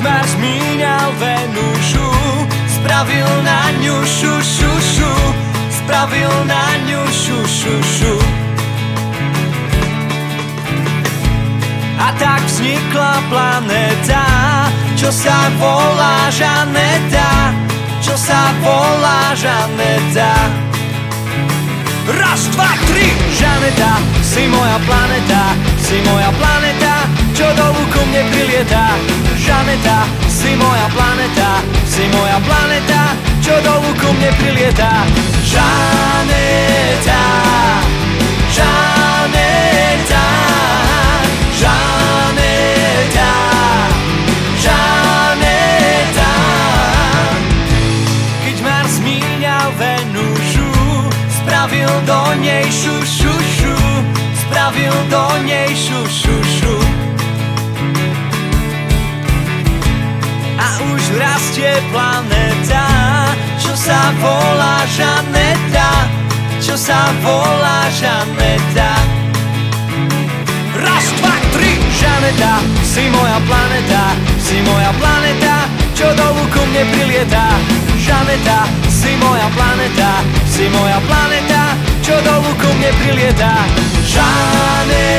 Mars míňal Venušu, spravil na ňu šu, šu, šu, spravil na ňu šu, šu, šu. A tak vznikla planéta, čo sa volá Žaneta, čo sa volá Žaneta. Raz, dva, tri! Žaneta, si moja planeta, si moja planeta, čo dolu ku mne prilieta. Žaneta, si moja planeta, si moja planeta, čo dolu ku mne prilieta. Žaneta, Žaneta, Žaneta, Žaneta. Keď Mars míňal Venušu, spravil do nej šu, šu, šu, spravil do nej šu, šu, šu. A už rastie planéta, čo sa volá Žaneta, čo sa volá Žaneta. Raz, dva, tri! Žaneta, si moja planeta, si moja planeta, čo dolu ku mne prilieta. Žaneta, si moja planeta, si moja planeta, čo dolu ku mne prilieta. Žaneta.